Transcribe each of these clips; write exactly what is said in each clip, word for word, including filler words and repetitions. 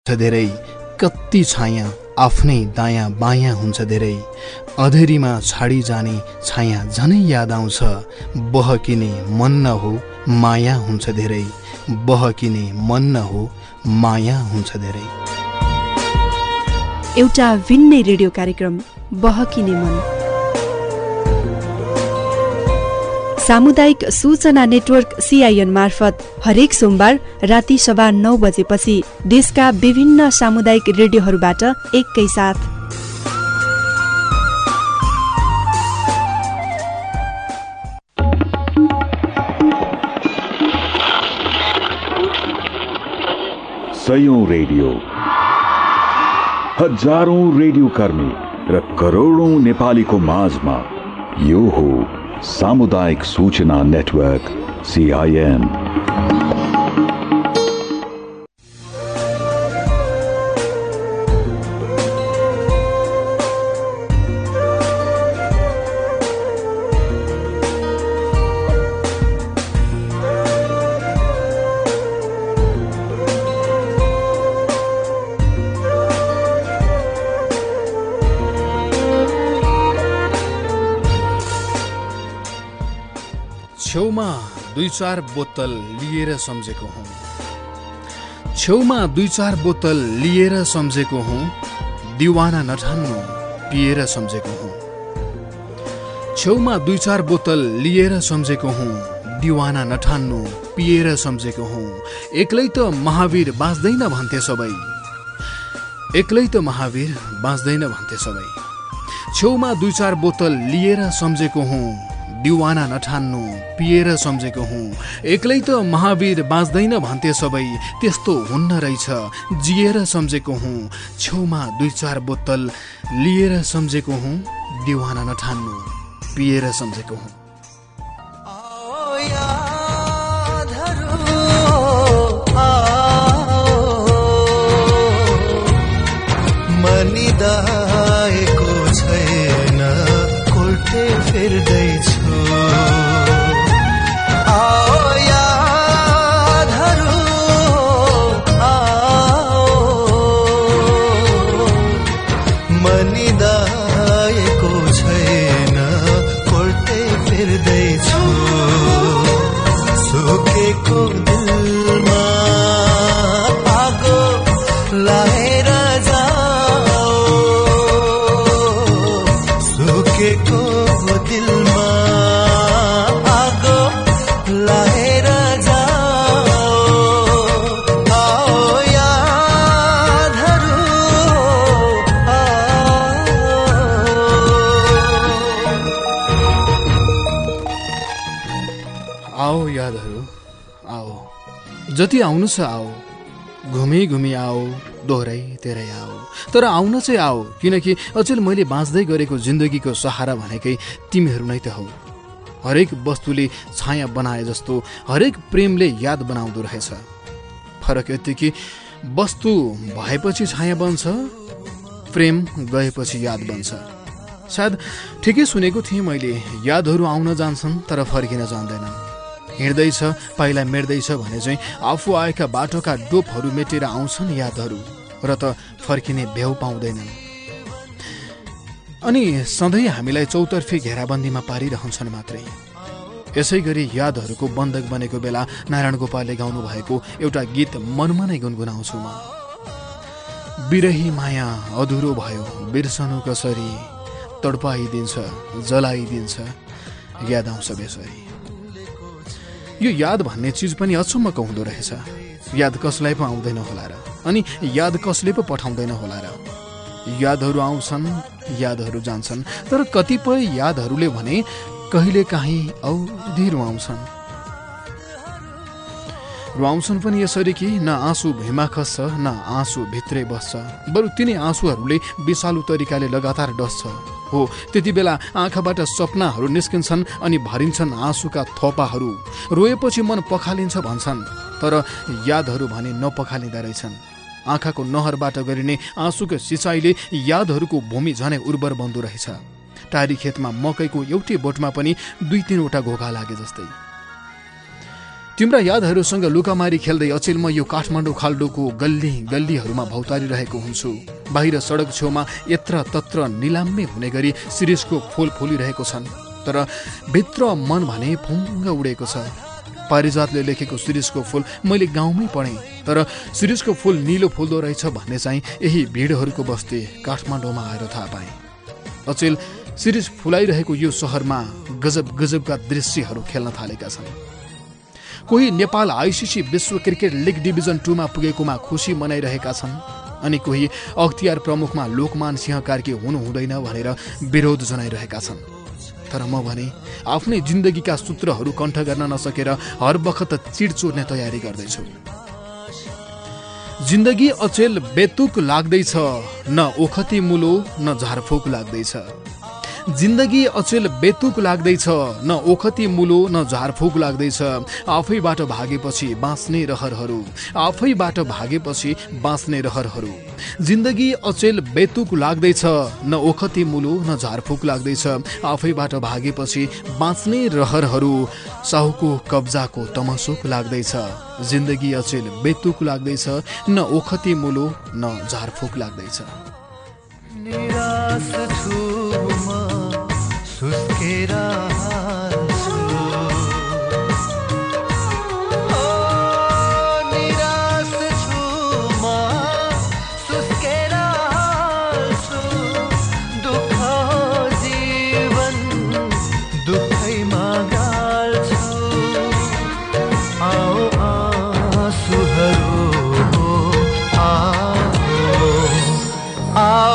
धेरै कति छाया आफ्नै दायाँ बायाँ हुन्छ धेरै अधेरीमा छाडी जाने छाया झनै याद आउँछ बहकिने मन न हो माया हुन्छ धेरै बहकिने मन न हो माया हुन्छ धेरै। एउटा भिन्नै रेडियो कार्यक्रम बहकिने मन सामुदायिक सूचना नेटवर्क सीआईएन मार्फत हरेक सोमबार राति सभा नौ बजेपछि देशका विभिन्न सामुदायिक रेडियोहरूबाट एकैसाथ सयौं रेडियो, हजारौं रेडियो कर्मी र करोडौं नेपालीको माझमा यो हो सामुदायिक सूचना नेटवर्क सीआईएन। छेउमा दुई चार बोतल लिएर सम्झेको हुँ छेउमा दुई चार बोतल लिएर सम्झेको हुँ दिवाना नठान्नु पिएर सम्झेको हुँ छेउमा दुई चार बोतल लिएर सम्झेको हुँ दिवाना नठान्नु पिएर सम्झेको हुँ एक्लै त महावीर बाँच्दैन भन्थे सबै एक्लै त महावीर बाँच्दैन भन्थे सबै छेउमा दुई चार बोतल लिएर सम्झेको हुँ दिवाना नठान्नु पिएर सम्झेको हुँ एक्लै त महावीर बाँच्दैन भन्थे सबै त्यस्तो हुन्न रहेछ जिएर सम्झेको हुँ छेउमा दुई चार बोतल लिएर सम्झेको हुँ दिवाना नठान्नु पिएर सम्झेको हुँ। मनिदाएको छैन कोल्टे फेर्दैछु आओ यादहरू आओ जति आउनु छ आओ घुमी घुमी आओ दोहोरै तेरै आओ तर आउन चाहिँ आओ किनकि अचेल मैले बाँच्दै गरेको जिन्दगीको सहारा भनेकै तिमीहरू नै त हौ। हरेक वस्तुले छाया बनाए जस्तो हरेक प्रेमले याद बनाउँदो रहेछ फरक यति कि वस्तु भएपछि छाया बन्छ प्रेम गएपछि याद बन्छ। सायद ठिकै सुनेको थिएँ मैले यादहरू आउन जान्छन् तर फर्किन जान्दैनन् हिँड्दैछ पाइला मेट्दैछ भने चाहिँ आफू आएका बाटोका डोपहरू मेटेर आउँछन् यादहरू र त फर्किने भ्याउ पाउँदैनन् अनि सधैँ हामीलाई चौतर्फी घेराबन्दीमा पारिरहन्छन् मात्रै। यसै गरी यादहरूको बन्धक बनेको बेला नारायण गोपालले गाउनु भएको एउटा गीत मनमा नै गुनगुनाउँछु म। बिरही माया अधुरो भयो बिर्सनु कसरी तडपाइदिन्छ जलाइदिन्छ याद आउँछ बेसरी। यो याद भन्ने चिज पनि अचम्मको हुँदो रहेछ। याद कसलाई पो आउँदैन होला र अनि याद कसले पो पठाउँदैन होला र। यादहरू आउँछन् यादहरू जान्छन् तर कतिपय यादहरूले भने कहिले काहीँ औधी रुवाउँछन् रुवाउँछन् पनि यसरी कि न आँसु भुइँमा खस्छ न आँसु भित्रै बस्छ बरु तिनै आँसुहरूले विषालु तरिकाले लगातार डस्छ। हो त्यति बेला आँखाबाट सपनाहरू निस्किन्छन् अनि भरिन्छन् आँसुका थोपाहरू। रोएपछि मन पखालिन्छ भन्छन् तर यादहरू भने नपखालिँदा रहेछन्। आँखाको नहरबाट गरिने आँसुको सिँचाइले यादहरूको भूमि झनै उर्वर बन्दो रहेछ। टारी खेतमा मकैको एउटै बोटमा पनि दुई तीनवटा घोघा लागे जस्तै। तिम्रा यादहरूसँग लुकामारी खेल्दै अचेल म यो काठमाडौँ खाल्डोको गल्ली गल्लीहरूमा भौतारिरहेको हुन्छु। बाहिर सडक छेउमा यत्र तत्र निलाम्मे हुने गरी शिरीषको फूल फुलिरहेको छन्, तर भित्र मन भने फुङ्ग उडेको छ। पारिजातले लेखेको शिरीषको फूल मैले गाउँमै पढेँ, तर शिरीषको फूल निलो फुल्दो रहेछ भन्ने चाहिँ यही भिडहरूको बस्ती काठमाडौँमा आएर थाहा पाएँ। अचेल शिरीष फुलाइरहेको यो सहरमा गजब गजबका दृश्यहरू खेल्न थालेका छन्। कोही नेपाल आइसिसी विश्व क्रिकेट लिग डिभिजन टूमा पुगेकोमा खुसी मनाइरहेका छन्, अनि कोही अख्तियार प्रमुखमा लोकमान सिंह कार्की हुनु हुँदैन भनेर विरोध जनाइरहेका छन्। तर म भने आफ्नै जिन्दगीका सूत्रहरू कण्ठ गर्न नसकेर हर बखत चिड चोर्ने तयारी गर्दैछु। जिन्दगी अचेल बेतुक लाग्दैछ, न ओखती मुलो न झारफोक लाग्दैछ। जिन्दगी अचेल बेतुक लाग्दैछ, न ओखती मुलो न झारफुक लाग्दैछ। आफैबाट भागेपछि बाँच्ने रहरहरू, आफैबाट भागेपछि बाँच्ने रहरहरू। जिन्दगी अचेल बेतुक लाग्दैछ, न ओखती मुलो न झारफुक लाग्दैछ। आफैबाट भागेपछि बाँच्ने रहरहरू। साहुको कब्जाको तमसोक लाग्दैछ। जिन्दगी अचेल बेतुक लाग्दैछ, न ओखती मुलो न झारफुक लाग्दैछ। निराश छु म सुस्केर हाल्छु, ओ निराश छु म सुस्केर हाल्छु। दुःख जीवन दुःखैमा गाल्छु। आओ आँसुहरू आओ आओ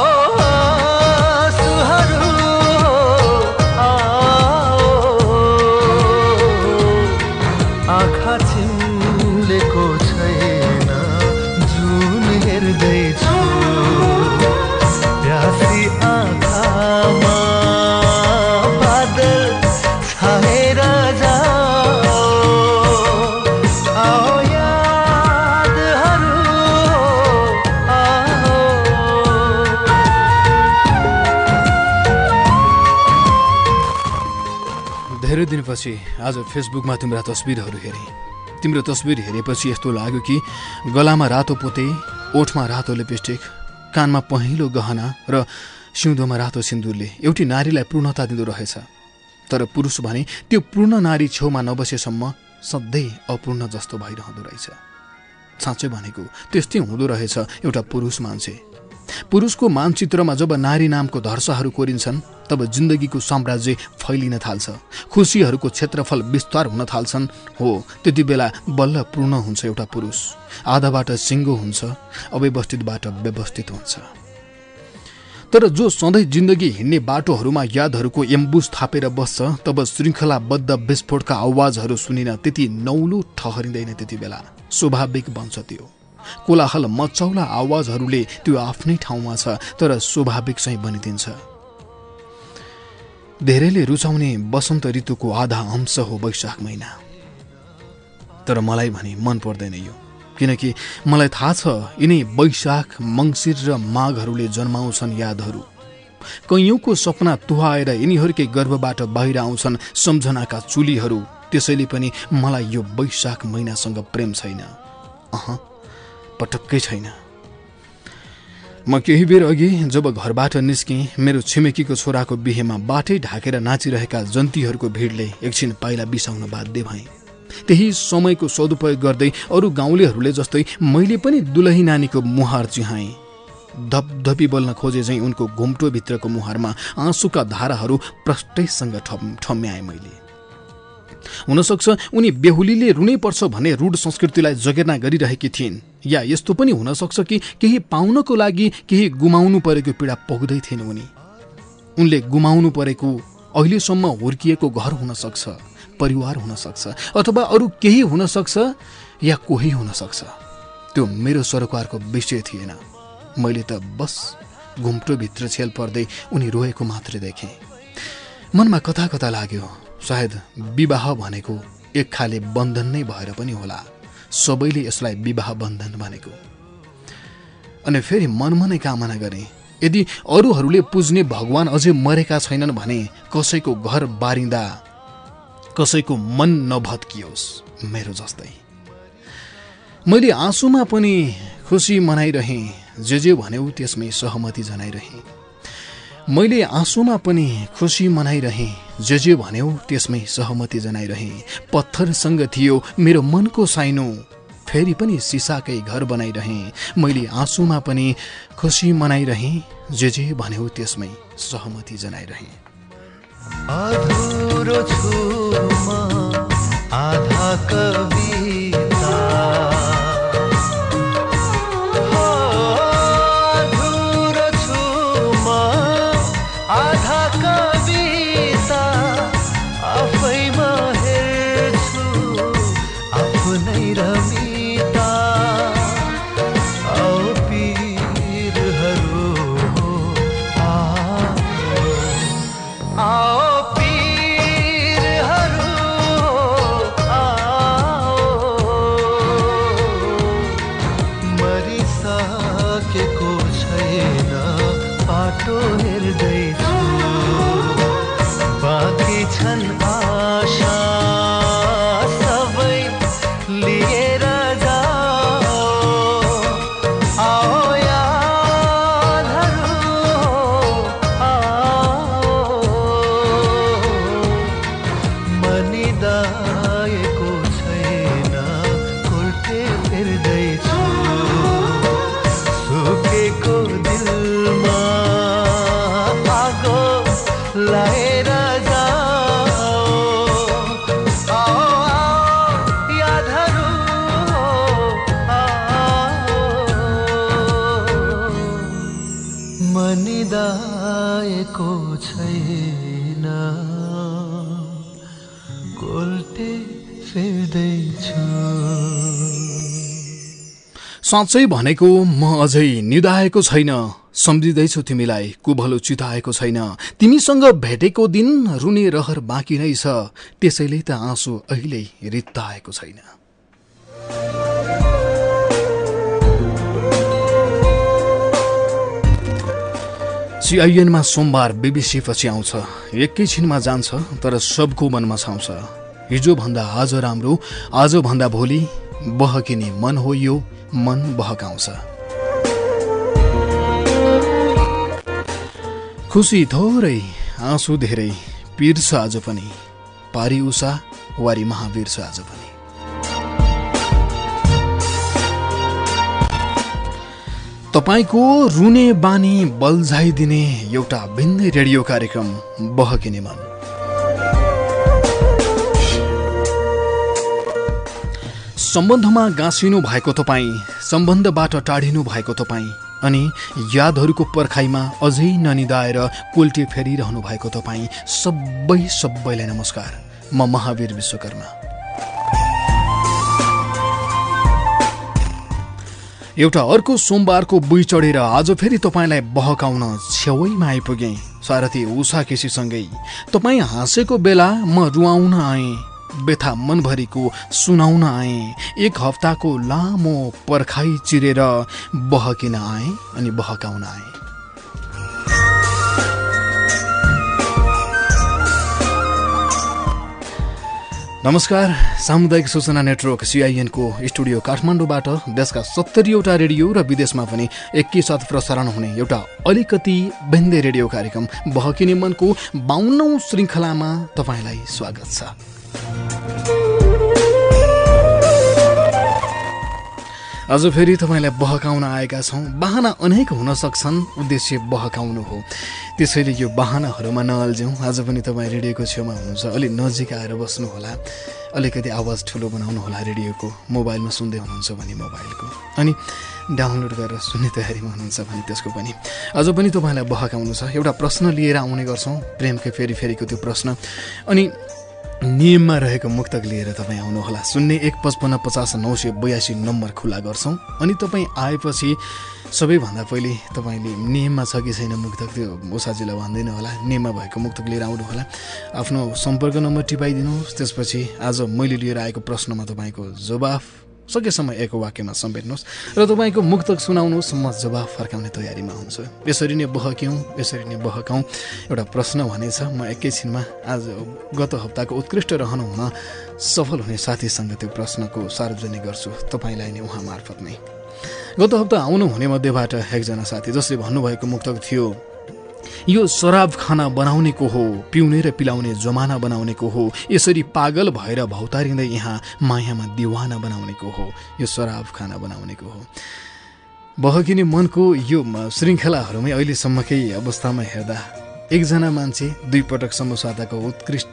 धेरै दिनपछि आज फेसबुकमा तिम्रा तस्बिरहरू हेरेँ। तिम्रो तस्बिर हेरेपछि यस्तो लाग्यो कि गलामा रातो पोते, ओठमा रातो लिपस्टिक, कानमा पहेँलो गहना र सिउँदोमा रातो सिन्दुरले एउटी नारीलाई पूर्णता दिँदो रहेछ। तर पुरुष भने त्यो पूर्ण नारी छेउमा नबसेसम्म सधैँ अपूर्ण जस्तो भइरहँदो रहेछ। साँच्चै भनेको त्यस्तै हुँदो रहेछ एउटा पुरुष मान्छे। पुरुषको मानचित्रमा जब नारी नामको धर्साहरू कोरिन्छन् तब जिन्दगीको साम्राज्य फैलिन थाल्छ, खुसीहरूको क्षेत्रफल विस्तार हुन थाल्छन्। हो, त्यति बेला बल्ल पूर्ण हुन्छ एउटा पुरुष। आधाबाट सिङ्गो हुन्छ, अव्यवस्थितबाट व्यवस्थित हुन्छ। तर जो सधैँ जिन्दगी हिँड्ने बाटोहरूमा यादहरूको एम्बुस थापेर बस्छ, तब श्रृङ्खलाबद्ध विस्फोटका आवाजहरू सुनिन त्यति नौलो ठहरिँदैन। त्यति बेला स्वाभाविक बन्छ त्यो। कोलाहल मचौला आवाजहरूले त्यो आफ्नै ठाउँमा छ, तर स्वाभाविक चाहिँ बनिदिन्छ। धेरैले रुचाउने वसन्त ऋतुको आधा अंश हो वैशाख महिना, तर मलाई भने मन पर्दैन यो, किनकि मलाई थाहा छ यिनै वैशाख मङ्सिर र माघहरूले जन्माउँछन् यादहरू। कैयौंको सपना तुहाएर यिनीहरूकै गर्भबाट बाहिर आउँछन् सम्झनाका चुलीहरू। त्यसैले पनि मलाई यो वैशाख महिनासँग प्रेम छैन, अह पटक्कै छैन। म केही बेर अघि जब घरबाट निस्केँ, मेरो छिमेकीको छोराको बिहेमा बाटै ढाकेर नाचिरहेका जन्तीहरूको भिडले एकछिन पाइला बिसाउन बाध्य भएँ। त्यही समयको सदुपयोग गर्दै अरू गाउँलेहरूले जस्तै मैले पनि दुलही नानीको मुहार चिहाएँ। धपधपी बोल्न खोजे चाहिँ उनको घुम्टोभित्रको मुहारमा आँसुका धाराहरू प्रष्टैसँग ठम्याएँ मैले। हुनसक्छ उनी बेहुलीले रुनै पर्छ भन्ने रूढ संस्कृतिलाई जगेर्ना गरिरहेकी थिइन्, या यस्तो पनि हुन सक्छ कि केही पाउनको लागि केही गुमाउनु परेको पीडा पोख्दै थिइन् उनी। उनले गुमाउनु परेको अहिलेसम्म हुर्किएको घर हुन सक्छ, परिवार हुन सक्छ, अथवा अरू केही हुन सक्छ, या कोही हुन सक्छ। त्यो मेरो सरोकारको विषय थिएन। मैले त बस घुम्टोभित्र छेल पर्दै उनी रोएको मात्रै देखेँ। मनमा कता कता लाग्यो, सायद विवाह भनेको एक खाले बन्धन नै भएर पनि होला, सबैले यसलाई विवाह बन्धन भनेको। अनि फेरि मनमनै कामना गरे, यदि अरूहरूले पुज्ने भगवान अझै मरेका छैनन् भने कसैको घर बारिँदा कसैको मन नभत्कियोस् मेरो जस्तै। मैले आँसुमा पनि खुसी मनाइरहेँ, जे जे भन्यौ त्यसमै सहमति जनाइरहेँ। मैले आँसुमा पनि खुसी मनाइरहेँ, जे जे भन्यौ त्यसमै सहमति जनाइरहेँ। पत्थरसँग थियो मेरो मनको साइनो, फेरि पनि सिसाकै घर बनाइरहेँ। मैले आँसुमा पनि खुसी मनाइरहेँ, जे जे भन्यौ त्यसमै सहमति जनाइरहेँ। अधुरो छु म आधा कविता, हो अधुरो छु म आधा कविता, आफैमा हेर्छु आफ्नै रमिता। औ पीरहरू आओ पीरहरू आओ, मरिसकेको छैन बाटो हेर्दैछु, बाँकी छन् आशा सबै लिएर जाओ। आओ यादहरू आओ, मनिदाएको छैन कोल्टे फेर्दैछु, सुकेको दिलमा आगो लाएर जाओ। आओ आओ यादहरू आओ, मनिदाएको छैन कोल्टे फेर्दैछु। साँच्चै भनेको म अझै निदाएको छैन, सम्झिँदैछु तिमीलाई कुभलो चिताएको छैन। तिमीसँग भेटेको दिन रुने रहर बाँकी नै छ, त्यसैले त आँसु अहिले रित्ताएको छैन। सीआईएनमा सोमबार बीबीसी पछि आउँछ, एकैछिनमा जान्छ तर सबको मनमा छाउँछ। हिजो भन्दा आज राम्रो, आज भन्दा भोलि बहकिने मन हो यो, मन बहकाउँछ। खुसी थोरै आँसु धेरै, पीर छ आज पनि, पारी उषा वारी महावीर छ आज पनि। तपाईको रुने बानी बल्झाइदिने एउटा भिन्दै रेडियो कार्यक्रम बहकिने मन। सम्बन्धमा गाँसिनु भएको तपाईँ, सम्बन्धबाट टाढिनु भएको तपाईँ, अनि यादहरूको पर्खाइमा अझै ननिदाएर कोल्टे फेरिरहनु भएको तपाईँ सबै सबैलाई नमस्कार। म महावीर विश्वकर्मा। एउटा अर्को सोमबारको बुई चढेर आज फेरि तपाईँलाई बहकाउन छेउैमा आइपुगेँ, सारथी उषा केसीसँगै। तपाईँ हाँसेको बेला म रुवाउन आएँ, व्यथा मनभरिको सुनाउन आएँ। एक हप्ताको लामो पर्खाइ चिरेर बहकिन आएँ अनि बहकाउन आएँ। नमस्कार, सामुदायिक सूचना नेटवर्क सीआईएन को स्टुडियो काठमाडौँबाट देशका सत्तरीवटा रेडियो र विदेशमा पनि एकैसाथ प्रसारण हुने एउटा अलिकति भिन्दै रेडियो कार्यक्रम बहकिने मनको बाउन्नौं श्रृङ्खलामा तपाईँलाई स्वागत छ। आज फेरि तपाईँलाई बहकाउन आएका छौँ। बहाना अनेक हुन सक्छन्, उद्देश्य बहकाउनु हो। त्यसैले यो बहानाहरूमा नअल्झौँ। आज पनि तपाईँ रेडियोको छेउमा हुनुहुन्छ, अलि नजिक आएर बस्नुहोला, अलिकति आवाज ठुलो बनाउनु होला रेडियोको। मोबाइलमा सुन्दै हुनुहुन्छ भने मोबाइलको, अनि डाउनलोड गरेर सुन्ने तयारीमा हुनुहुन्छ भने त्यसको पनि। आज पनि तपाईँलाई बहकाउनु छ। एउटा प्रश्न लिएर आउने गर्छौँ, प्रेमकै फेरि फेरिको त्यो प्रश्न, अनि नियममा रहेको मुक्तक लिएर तपाईँ आउनुहोला। शून्य एक पचपन्न पचास नौ सय बयासी नम्बर खुला गर्छौँ, अनि तपाईँ आएपछि सबैभन्दा पहिले तपाईँले नियममा छ कि छैन मुक्तक त्यो उषाजीलाई भन्दैन होला। नियममा भएको मुक्तक लिएर आउनुहोला, आफ्नो सम्पर्क नम्बर टिपाइदिनुहोस्। त्यसपछि आज मैले लिएर आएको प्रश्नमा तपाईँको जवाफ सकेसम्म एक वाक्यमा समेट्नुहोस् र तपाईँको मुक्तक सुनाउनुहोस्, म जवाफ फर्काउने तयारीमा हुन्छु। यसरी नै बहक्यौँ, यसरी नै बहकाउँ एउटा प्रश्न भनेछ। म एकैछिनमा आज गत हप्ताको उत्कृष्ट रहनु हुन सफल हुने साथीसँग त्यो प्रश्नको सार्वजनिक गर्छु तपाईँलाई नै उहाँ मार्फत नै। गत हप्ता आउनु हुने मध्येबाट एकजना साथी जसले भन्नुभएको मुक्तक थियो, यो शराब खाना बनाउने को हो, पिउने र पिलाउने जमाना बनाउने को हो, यसरी पागल भएर भौतारिँदै यहाँ मायामा दिवाना बनाउने को हो, यो शराब खाना बनाउने को हो। बहकिने मनको यो श्रृङ्खलाहरूमै अहिलेसम्मकै अवस्थामा हेर्दा एकजना मान्छे दुई पटकसम्म साताको उत्कृष्ट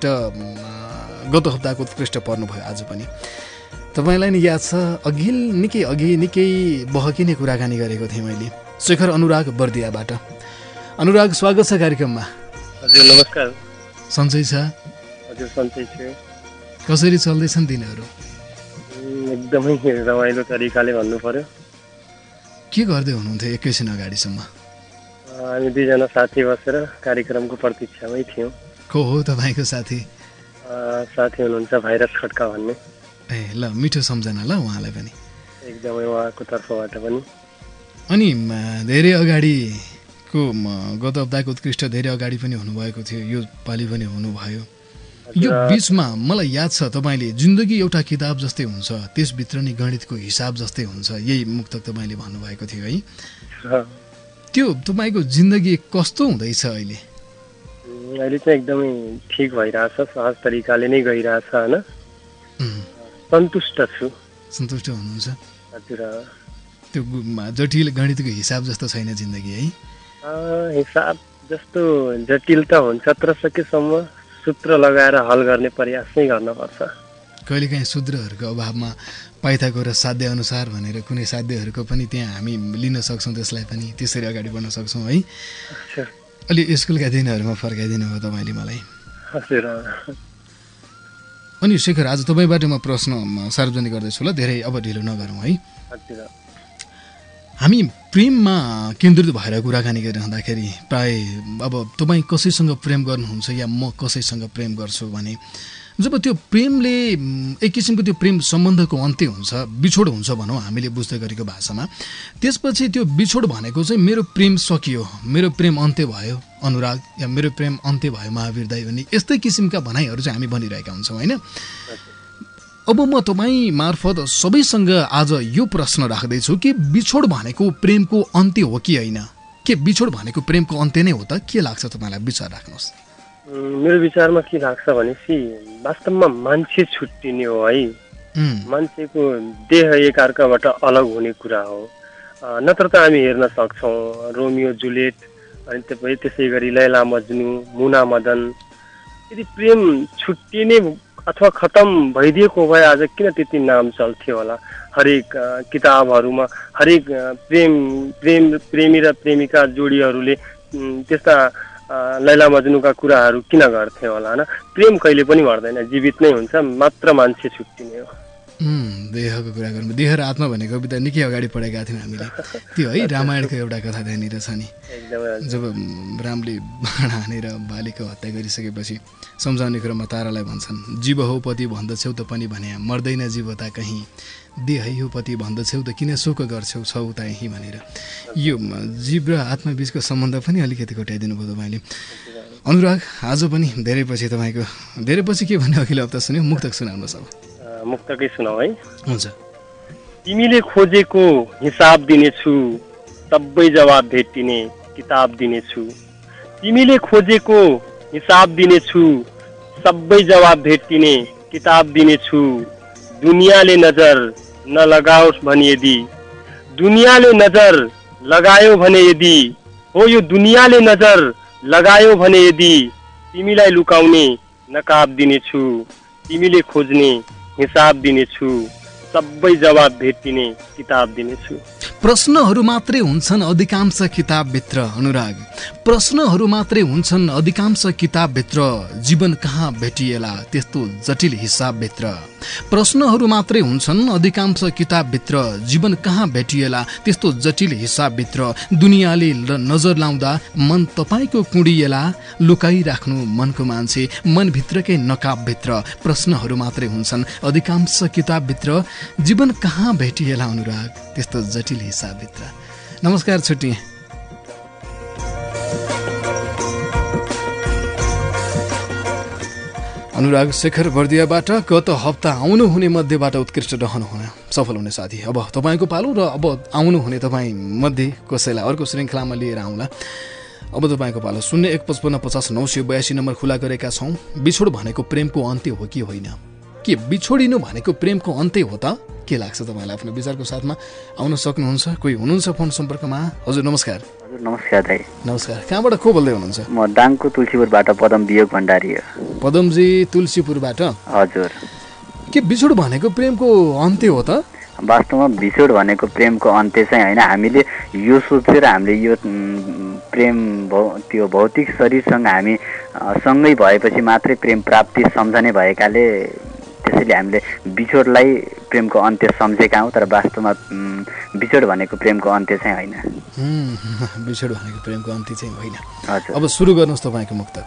गत हप्ताको उत्कृष्ट पर्नुभयो। आज पनि तपाईँलाई नि याद छ, अघि निकै अघि निकै बहकिने कुराकानी गरेको थिएँ मैले शेखर अनुराग बर्दियाबाट। अनुराग, स्वागत छ कार्यक्रममा। हजुर नमस्कार। सन्चै छ? हजुर सन्चै छु। कसरी चल्दैछन् दिनहरू? एकदमै रमाइलो तरिकाले भन्नु पर्यो। के गर्दै हुनुहुन्थ्यो एकैछिन अगाडिसम्म? हामी दुईजना साथी बसेर कार्यक्रमको प्रतीक्षामै थियौँ। को हो तपाईँको साथी? साथी हुनुहुन्छ भाइरस खड्का भन्ने। ए ल, मिठो सम्झना ल उहाँलाई पनि। एकदमै उहाँको तर्फबाट पनि। अनि धेरै अगाडि को गत हप्ताको उत्कृष्ट धेरै अगाडि पनि हुनुभएको थियो, यो पालि पनि हुनुभयो। यो बिचमा मलाई याद छ तपाईँले जिन्दगी एउटा किताब जस्तै हुन्छ, त्यसभित्र नै गणितको हिसाब जस्तै हुन्छ, यही मुक्तक तपाईँले भन्नुभएको थियो है। त्यो तपाईँको जिन्दगी कस्तो हुँदैछ अहिले? अहिले चाहिँ एकदमै ठिक भइरहेछ, सहज तरिकाले नै गइरहेछ होइन। सन्तुष्ट छु। सन्तुष्ट हुनुहुन्छ? हजुर। त्यो जटिल गणितको हिसाब जस्तो छैन जिन्दगी है? हिसाब जस्तो जटिल त हुन्छ, तर सकेसम्म सूत्र लगाएर हल गर्ने प्रयास नै गर्नुपर्छ। कहिलेकाहीँ सूत्रहरूको अभावमा पाइथागोरस र साध्य अनुसार भनेर कुनै साध्यहरूको पनि त्यहाँ हामी लिन सक्छौँ, त्यसलाई पनि त्यसरी अगाडि बढ्न सक्छौँ है। अलि स्कुलका दिनहरूमा फर्काइदिनु भयो तपाईँले मलाई। हजुर। अनि शेखर, आज तपाईँबाट म प्रश्न सार्वजनिक गर्दैछु ल, धेरै अब ढिलो नगरौँ है। हजुर। हामी प्रेममा केन्द्रित भएर कुराकानी गरिरहँदाखेरि प्राय अब तपाईँ कसैसँग प्रेम गर्नुहुन्छ या म कसैसँग प्रेम गर्छु भने जब त्यो प्रेमले एक किसिमको त्यो प्रेम सम्बन्धको अन्त्य हुन्छ, बिछोड हुन्छ भनौँ हामीले बुझ्दै गरेको भाषामा, त्यसपछि त्यो बिछोड भनेको चाहिँ मेरो प्रेम सकियो, मेरो प्रेम अन्त्य भयो अनुराग, या मेरो प्रेम अन्त्य भयो महावीर दाइ भन्ने यस्तै किसिमका भनाइहरू चाहिँ हामी भनिरहेका हुन्छौँ होइन। अब म तपाईँ मार्फत सबैसँग आज यो प्रश्न राख्दैछु कि बिछोड भनेको प्रेमको अन्त्य हो कि होइन? के बिछोड भनेको प्रेमको अन्त्य नै हो त? के लाग्छ तपाईँलाई? विचार राख्नुहोस्। मेरो विचारमा के लाग्छ भनेपछि वास्तवमा मान्छे छुट्टिने हो है। मान्छेको देह एकअर्काबाट अलग हुने कुरा हो। नत्र त हामी हेर्न सक्छौँ रोमियो जुलियट, अनि त्यसै गरी लैला मज्नु, मुना मदन। यदि प्रेम छुट्टिने अथवा खतम भइदिएको भए आज किन त्यति नाम चल्थ्यो होला? हरेक किताबहरूमा हरेक प्रेम प्रेम प्रेमी र प्रेमिका जोडीहरूले त्यस्ता लैला मज्नुका कुराहरू किन गर्थे होला होइन? प्रेम कहिले पनि मर्दैन, जीवित नै हुन्छ, मात्र मान्छे छुट्टिने हो। देहको कुरा गर्नु, देह र आत्मा भन्ने कविता निकै अगाडि पढेका थियौँ हामीले, त्यो है रामायणको एउटा कथा त्यहाँनिर छ नि। जब रामले बाण हानेर बालीको हत्या गरिसकेपछि सम्झाउने क्रममा तारालाई भन्छन्, जीव हो पति भन्दछौ त पनि भने मर्दैन जीवता कहीँ, देह हो पति भन्दछौ त किन शोक गर्छौ छौ त यहीँ भनेर। यो जीव र आत्मा बिचको सम्बन्ध पनि अलिकति घटाइदिनु भयो तपाईँले। अनुराग, आज पनि धेरै पछि तपाईँको धेरै पछि के भन्ने अघिल्लो हप्ता सुन्यो, मुक्तक सुनाउनुहोस् अब। मुक्तकै सुनाऊ है। हुन्छ। तिमीले खोजेको हिसाब दिनेछु, सबै जवाब भेटिने किताब दिनेछु। तिमीले खोजेको हिसाब दिनेछु, सबै जवाब भेटिने किताब दिनेछु। दुनियाँले नजर नलगाओस् भने यदि, दुनियाँले नजर लगायो भने यदि, हो यो दुनियाँले नजर लगायो भने यदि, तिमीलाई लुकाउने नकाब दिनेछु। तिमीले खोज्ने हिसाब दिनेछु, सबै जवाब भेटिने किताब दिनेछु। प्रश्नहरू मात्रै हुन्छन् अधिकांश किताबभित्र अनुराग, प्रश्नहरू मात्रै हुन्छन् अधिकांश किताबभित्र, जीवन कहाँ भेटिएला त्यस्तो जटिल हिसाबभित्र। प्रश्नहरू मात्रै हुन्छन् अधिकांश किताबभित्र, जीवन कहाँ भेटिएला त्यस्तो जटिल हिसाबभित्र, दुनियाँले नजर लाउँदा मन तपाईँको कुँडिएला, लुकाइराख्नु मनको मान्छे मनभित्रकै नकाबभित्र, प्रश्नहरू मात्रै हुन्छन् अधिकांश किताबभित्र, जीवन कहाँ भेटिएला अनुराग त्यस्तो जटिल हिसाबभित्र। नमस्कार, छुट्टिएँ। अनुराग शेखर बर्दियाबाट गत हप्ता आउनु हुने मध्येबाट उत्कृष्ट रहनु हुन सफल हुने साथी। अब तपाईँको पालो र अब आउनु हुने तपाईँ मध्ये कसैलाई अर्को श्रृङ्खलामा लिएर आउँला। अब तपाईँको पालो। शून्य एक पचपन्न पचास नौ सय बयासी नम्बर खुला गरेका छौँ। बिछोड भनेको प्रेमको अन्त्य हो कि होइन? के बिछोडिनु भनेको प्रेमको अन्त्य हो त? के लाग्छ तपाईँलाई? आफ्नो विचारको साथमा आउन सक्नुहुन्छ। कोही हुनुहुन्छ फोन सम्पर्कमा। हजुर नमस्कार। हजुर नमस्कार दाइ। नमस्कार। कहाँबाट को बोल्दै हुनुहुन्छ? म दाङको तुलसीपुरबाट पदम वियोग भण्डारी हो। पदमजी तुलसीपुरबाट। हजुर। के बिछोड भनेको प्रेमको अन्त्य हो त? वास्तवमा बिछोड भनेको प्रेमको अन्त्य चाहिँ होइन। हामीले यो सोचेर हामीले यो प्रेम त्यो भौतिक शरीरसँग हामी सँगै भएपछि मात्रै प्रेम प्राप्ति सम्झने भएकाले त्यसैले हामीले बिछोडलाई प्रेमको अन्त्य सम्झेका हौँ। तर वास्तवमा बिछोड भनेको प्रेमको अन्त्य चाहिँ होइन। बिछोड भनेको प्रेमको अन्त्य चाहिँ होइन। हजुर। अब सुरु गर्नुहोस् तपाईँको मुक्तक।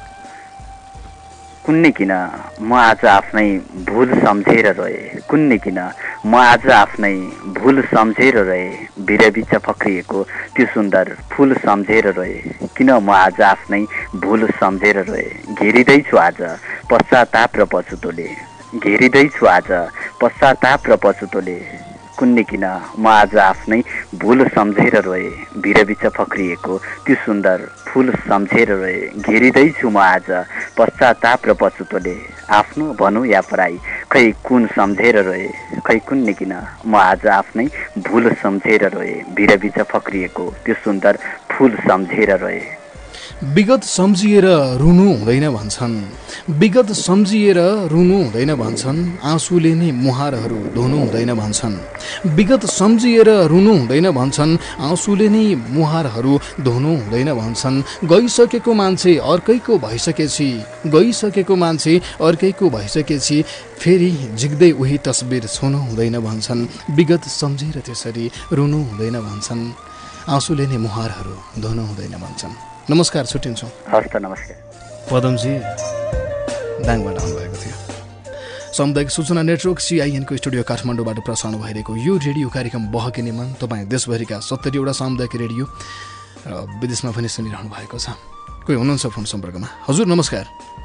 कुन्नी किन म आज आफ्नै भुल सम्झेर रोएँ, कुन्नी किन म आज आफ्नै भुल सम्झेर रोएँ, भिरबिच फक्रिएको त्यो सुन्दर फुल सम्झेर रोएँ, किन म आज आफ्नै भुल सम्झेर रोएँ, घेरिँदैछु आज पश्चाताप र पछुतोले, घेरिँदैछु आज पश्चाताप र पछुतोले, कुन्नी किन म आज आफ्नै भुल सम्झेर रोएँ, भिरबिच फक्रिएको त्यो सुन्दर फुल सम्झेर रोएँ, घेरिँदैछु म आज पश्चाताप र पछुतोले, आफ्नो भनौँ या पराई खै कुन सम्झेर रोएँ, खै कुन्नी किन म आज आफ्नै भुल सम्झेर रोएँ, भिरबिच फक्रिएको त्यो सुन्दर फुल सम्झेर रोएँ। विगत सम्झिएर रुनु हुँदैन भन्छन्, विगत सम्झिएर रुनु हुँदैन भन्छन्, आँसुले नै मुहारहरू धुनु हुँदैन भन्छन्, विगत सम्झिएर रुनु हुँदैन भन्छन्, आँसुले नै मुहारहरू धुनु हुँदैन भन्छन्, गइसकेको मान्छे अर्कैको भइसकेछि, गइसकेको मान्छे अर्कैको भइसकेछि, फेरि झिक्दै उही तस्बिर छुनु हुँदैन भन्छन्, विगत सम्झेर त्यसरी रुनु हुँदैन भन्छन्, आँसुले नै मुहारहरू धुनु हुँदैन भन्छन्। नमस्कार, छुट्टिन्छौँ। हस् त, नमस्कार। पदमजी दाङबाट आउनुभएको थियो। सामुदायिक सूचना नेटवर्क सिआइएनको स्टुडियो काठमाडौँबाट प्रसारण भइरहेको यो रेडियो कार्यक्रम बहकिने मन तपाईँ देशभरिका सत्तरीवटा सामुदायिक रेडियो र विदेशमा पनि सुनिरहनु भएको छ। कोही हुनुहुन्छ फोन सम्पर्कमा। हजुर नमस्कार।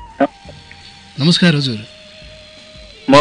नमस्कार हजुर। म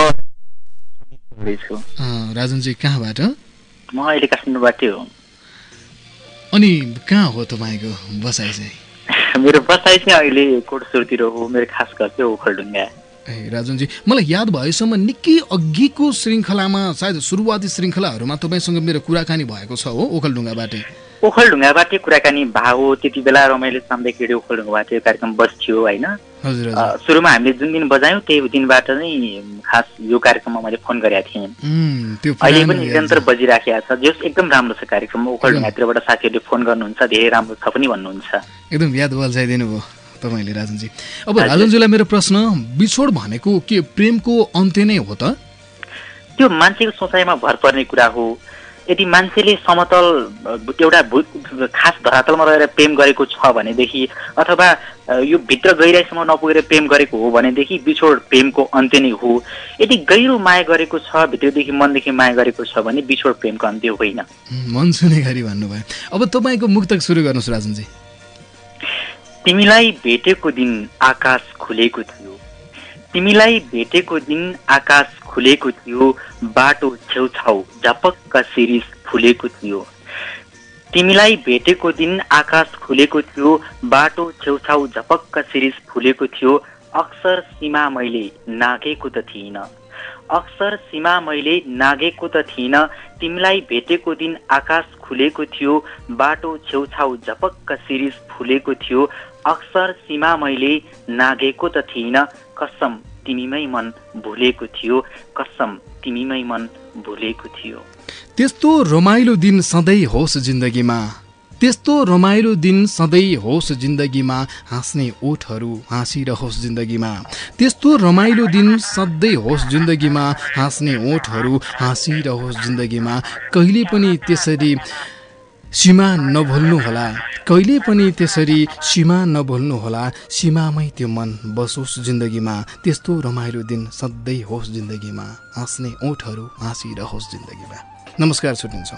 राजनजी कहाँबाट? म अहिले काठमाडौँबाटै हो। अनि कहाँ हो तपाईँको बसाइ चाहिँ? मेरो बसाइ चाहिँ अहिले कोटसुरतिर हो। मेरो खास घर चाहिँ ओखलढुङ्गा। ए राजनजी, मलाई याद भएसम्म निकै अघिको श्रृङ्खलामा सायद सुरुवाती श्रृङ्खलाहरूमा तपाईँसँग मेरो कुराकानी भएको छ हो ओखलढुङ्गाबाटै? ओखलढुङ्गाबाटै कुराकानी भएको हो। त्यति बेला रमाइलो सामुदायिक रेडियो ओखलढुङ्गाबाट यो कार्यक्रम बस्थ्यो होइन। हजुर। सुरुमा हामीले जुन दिन बजायौँ त्यही दिनबाट नै खास यो कार्यक्रममा मैले फोन गरेका थिएँ। अहिले पनि निरन्तर बजिराखेको छ। जस एकदम राम्रो छ कार्यक्रम। ओखलढुङ्गातिरबाट साथीहरूले फोन गर्नुहुन्छ, धेरै राम्रो छ पनि भन्नुहुन्छ। एकदम याद बल्झाइदिनु भयो तपाईँले राजनजी। अब राजनजीलाई मेरो प्रश्न, बिछोड भनेको के प्रेमको अन्त्य नै हो त? त्यो मान्छेको सोचाइमा भर पर्ने कुरा हो। यदि मान्छेले समतल एउटा खास धरातलमा रहेर प्रेम गरेको छ भनेदेखि अथवा यो भित्र गहिराइसम्म नपुगेर प्रेम गरेको हो भनेदेखि बिछोड प्रेमको अन्त्य नै हो। यदि गहिरो माया गरेको छ, भित्रदेखि मनदेखि माया गरेको छ भने बिछोड प्रेमको अन्त्य होइन। मन सुने गरी भन्नुभयो। अब तपाईँको मुक्तक सुरु गर्नुहोस् राजनजी। तिमीलाई भेटेको दिन आकाश खुलेको थियो, तिमीलाई भेटेको दिन आकाश खुलेको थियो, बाटो छेउछाउ झपक्क शिरीष फुलेको थियो, तिमीलाई भेटेको दिन आकाश खुलेको थियो, बाटो छेउछाउ झपक्क शिरीष फुलेको थियो, अक्सर सीमा मैले नागेको त थिइनँ, अक्सर सीमा मैले नागेको त थिइनँ, तिमीलाई भेटेको दिन आकाश खुलेको थियो, बाटो छेउछाउ झपक्क शिरीष फुलेको थियो, अक्सर सीमा मैले नागेको त थिइनँ, कसम तिमीमै मन भुलेको थियो, कसम तिमीमै मन भुलेको थियो। त्यस्तो रमाइलो दिन सधैँ होस् जिन्दगीमा, त्यस्तो रमाइलो दिन सधैँ होस् जिन्दगीमा हाँस्ने ओठहरू हाँसिरहोस् जिन्दगीमा त्यस्तो रमाइलो दिन सधैँ होस् जिन्दगीमा हाँस्ने ओठहरू हाँसिरहोस् जिन्दगीमा कहिले पनि त्यसरी सीमा नभुल्नुहोला कहिले पनि त्यसरी सीमा नभुल्नुहोला सीमामै त्यो मन बसोस् जिन्दगीमा त्यस्तो रमाइलो दिन सधैँ होस् जिन्दगीमा हाँस्ने ओठहरू हाँसिरहोस् जिन्दगीमा। नमस्कार, छुट्टिन्छौँ।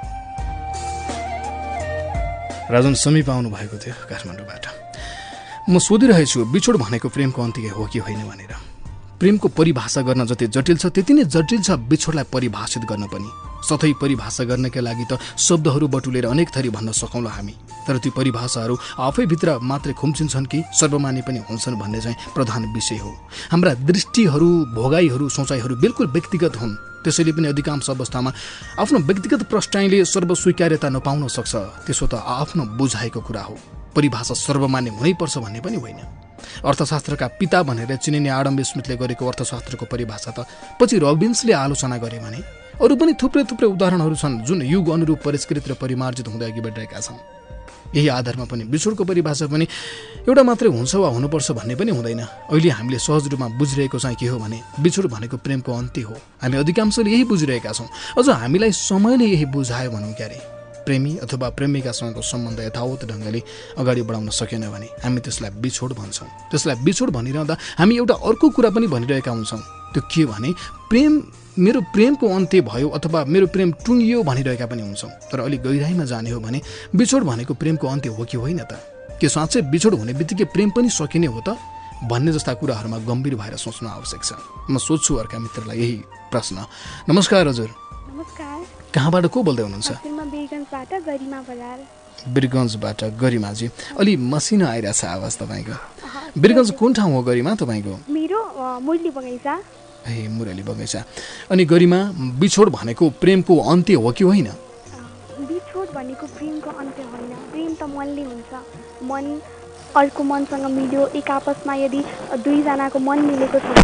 राजन समीप आउनु भएको थियो काठमाडौँबाट। म सोधिरहेछु बिछोड भनेको प्रेमको अन्त्य हो कि होइन भनेर। प्रेमको परिभाषा गर्न जति जटिल छ त्यति नै जटिल छ बिछोडलाई परिभाषित गर्न पनि। सधैँ परिभाषा गर्नका लागि त शब्दहरू बटुलेर अनेक थरी भन्न सकौँला हामी, तर ती परिभाषाहरू आफैभित्र मात्रै खुम्चिन्छन् कि सर्वमान्य पनि हुन्छन् भन्ने चाहिँ प्रधान विषय हो। हाम्रा दृष्टिहरू, भोगाइहरू, सोचाइहरू बिल्कुल व्यक्तिगत हुन्। त्यसैले पनि अधिकांश अवस्थामा आफ्नो व्यक्तिगत प्रष्टाइले सर्वस्वीकार्यता नपाउन सक्छ। त्यसो त आफ्नो बुझाएको कुरा हो। परिभाषा सर्वमान्य हुनैपर्छ भन्ने पनि होइन। अर्थशास्त्रका पिता भनेर चिनिने आडम स्मिथले गरेको अर्थशास्त्रको परिभाषा त पछि रबिन्सले आलोचना गरे भने अरू पनि थुप्रै थुप्रै उदाहरणहरू छन् जुन युग अनुरूप परिष्कृत र परिमार्जित हुँदै अघि बढिरहेका छन्। यही आधारमा पनि बिछोडको परिभाषा पनि एउटा मात्रै हुन्छ वा हुनुपर्छ भन्ने पनि हुँदैन। अहिले हामीले सहज रूपमा बुझिरहेको चाहिँ के हो भने बिछोड भनेको प्रेमको अन्त्य हो। हामी अधिकांशले यही बुझिरहेका छौँ। अझ हामीलाई समयले यही बुझायो भनौँ क्यारे। प्रेमी अथवा प्रेमिकासँगको सम्बन्ध यथावत ढङ्गले अगाडि बढाउन सकेन भने हामी त्यसलाई बिछोड भन्छौँ। त्यसलाई बिछोड भनिरहँदा हामी एउटा अर्को कुरा पनि भनिरहेका हुन्छौँ। त्यो के भने प्रेम मेरो प्रेमको अन्त्य भयो अथवा मेरो प्रेम टुङ्गियो भनिरहेका पनि हुन्छौँ। तर अलिक गहिराइमा जाने हो भने बिछोड भनेको प्रेमको अन्त्य हो कि होइन त? के साँच्चै बिछोड हुने बित्तिकै प्रेम पनि सकिने हो त भन्ने जस्ता कुराहरूमा गम्भीर भएर सोच्नु आवश्यक छ। म सोध्छु अर्का मित्रलाई यही प्रश्न। नमस्कार हजुर। नमस्कार। कहाँबाट को बोल्दै हुनुहुन्छ? बिरगन्जबाट गरिमाजी। अलि मसिनो आइरहेछ आवाज तपाईँको। बिरगन्ज कुन ठाउँ हो गरिमा तपाईँको? मेरो मुरली बगैँचा। ए मुरली बगैँचा। अनि गरिमा बिछोड भनेको प्रेमको अन्त्य हो कि होइन? बिछोड भनेको प्रेमको अन्त्य होइन। प्रेम त मनले हुन्छ। मन अर्को मनसँग मिल्यो, एक आपसमा यदि दुईजनाको मन मिलेको छ।